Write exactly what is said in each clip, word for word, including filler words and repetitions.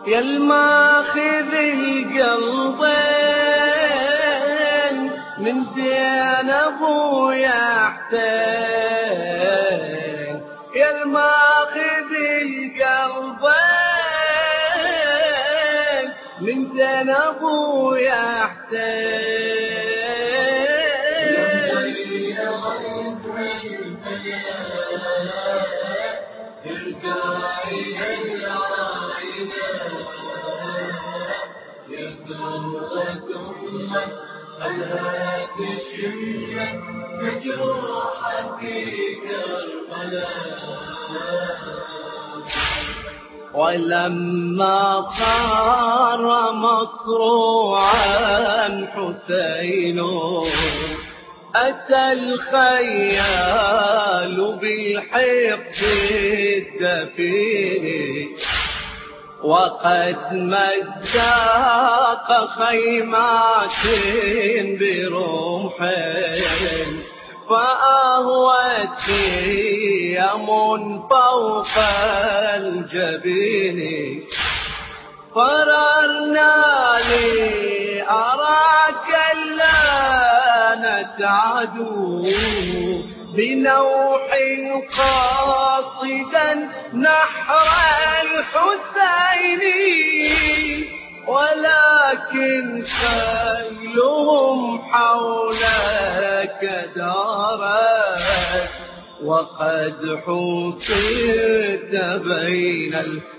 يا الماخذ القلبين من زينب ويا حسين، يا الماخذ القلبين من زينب ويا حسين. خلها تشمك مجروحة في كربلاء. ولما خار مصروعا حسين أتى الخيال بالحقد الدفين، وقد مزق خيمات برمح فأهوت خيام فوق الجبين. فررنا لي أراك لانت عدو بنوح قاصدا نحر الحسين، ولكن خيلهم حولك دارت وقد حصرت بين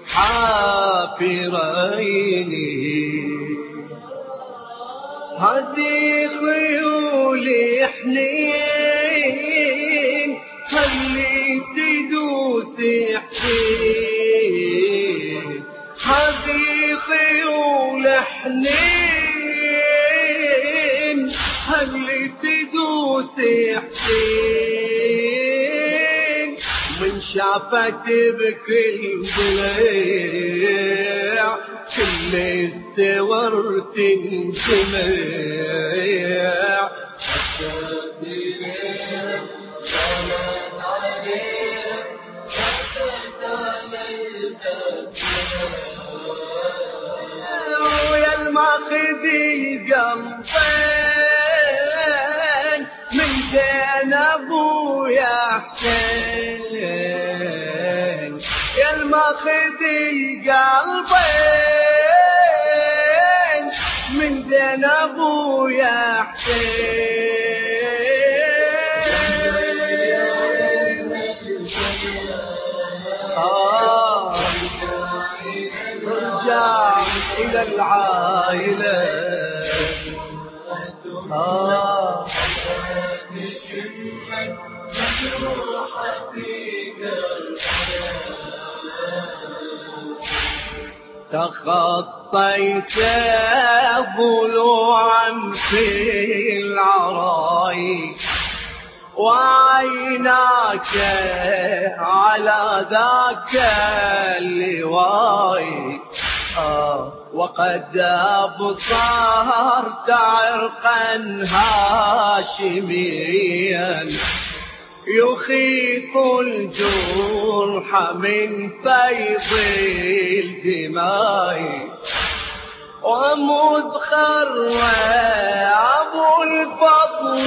الحافرين. هذه خيول حنين خلي تدوس حسين، هذه خيول حنين خلي تدوس حسين. من شافت بكل ضلع كل السور تنجمع، ويا الماخذ القلبين من زينب ويا حسين، يا الماخذ القلبين من زينب ويا حسين. آه رجع إلى العائلة. آه تخطيت ضلوعا في العراي وعيناك على ذاك اللواء، آه وقد أبصرت عرقا هاشميا يخيط الجرح من فيض الدماء، ومذخر أبو الفضل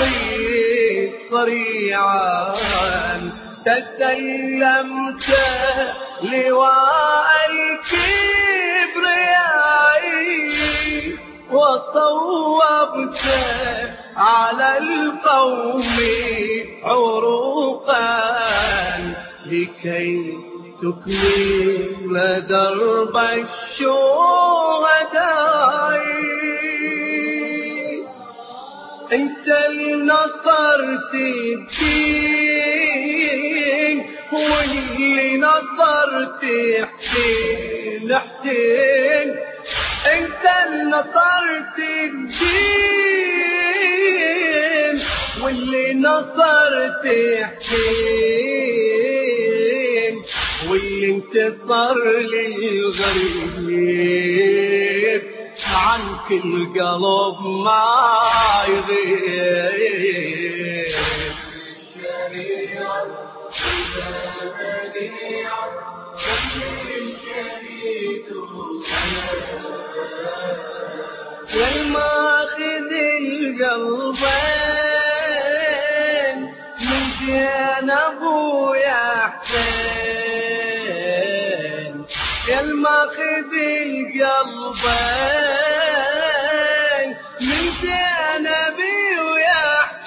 صريعا تسلمت لواء الكبرياء، وصوبت على القوم عروقا لكي تكمل درب الشهداء. انت اللي نصرت الدين واللي نصرت حسين حسين، انت اللي نصرت الدين واللي نصرت حسين، واللي انتصر للغريب عنك القلب ما يغيب. الشريعة الشريعة الشهيد الماخذ القلبين من زينب ويا حسين، يا الماخذ القلبين من زينب ويا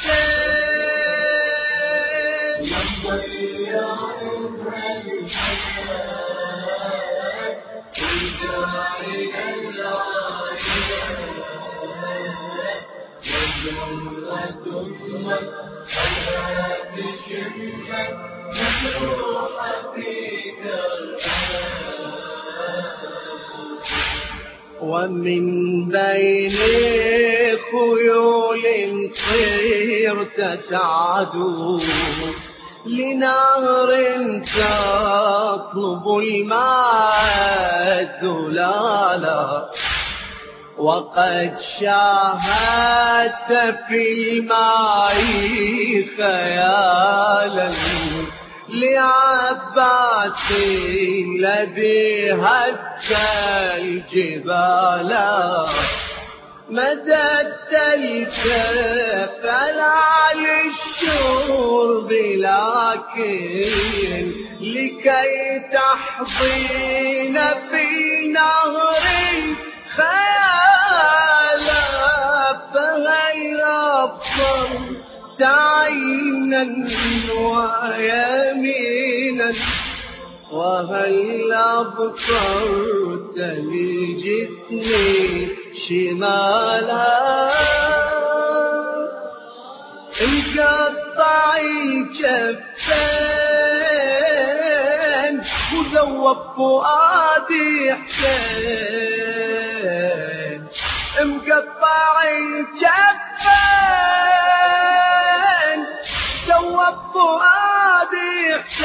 حسين. يا ضياء الحياة والجاعل وجملة أمك الحياة تشمك مجروحة فيك ومن بين خيول طير تتعدو لنهر تطلب الماء الزلالا، وقد شاهدت في الماء خيالا لعباس الذي هز الجبال. مددت الكف على الشرب لكن لكي تحضين في نهر خيالا، فهل أبصرت عينا ويمينا، وهل أبصرت لجسمي شمالا. انقطع الكفين وذوب فؤادي حسين، انقطع الكفين ذوب فؤادي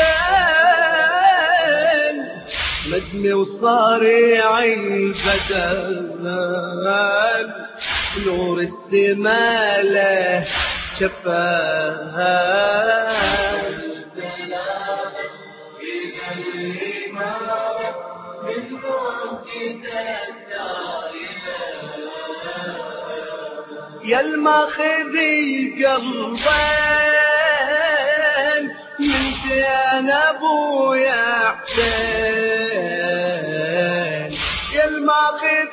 حسين، مدمي وصارع البدن نور السما له شفاه. يا الماخذ القلبين من زينب ويا حسين، يا الماخذ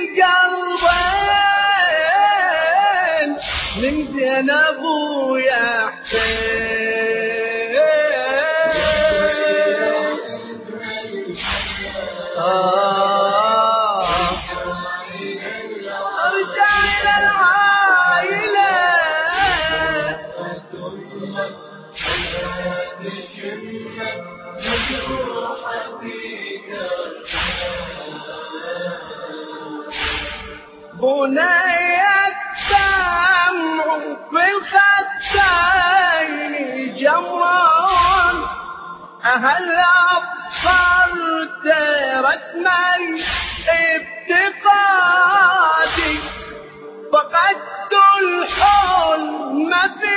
القلبين من زينب ويا حسين. آه ارجع إلى العائلة بني الدمع في الخدين جمعون، هل أبصرت رسمي افتقادي، فقدت الحلم في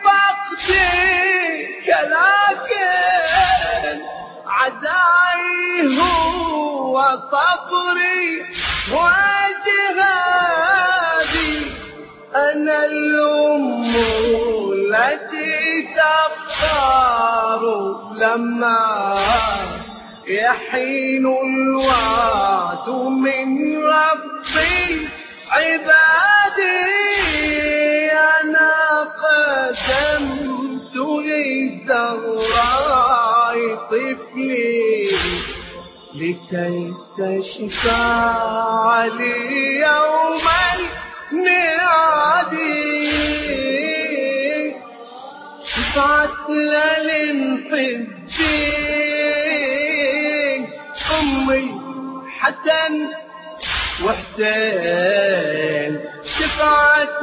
فقدك لكن عزائه وصبري وجهادي. أنا الأم التي تختار لما يحين الوعد من ربي عبادي. أنا قدمت للزهراء طفلي لكي تشفع لي يوم الميعاد. شفعت للمحبين أمي حسن وحسين، شفعت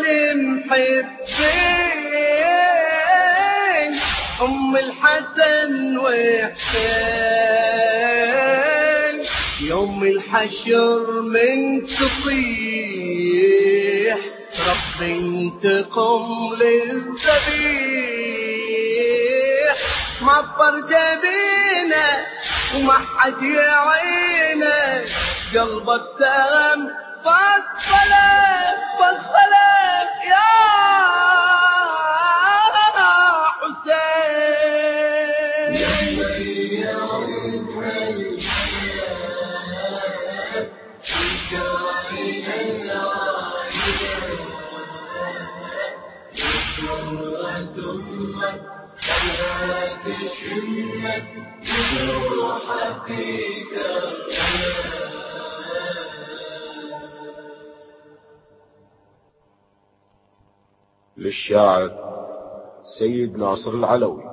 للمحبين أم الحسن وحسين. يوم الحشر من تصيح ربي انتقم للذبيح، معطر جبينه وما حد يعينه، قلبك سام فصلت فصلت يا حسين يا عود الحياة شجاعي العالية جرأة أمك خلت شمك بروح فيك للشاعر سيد ناصر العلوي.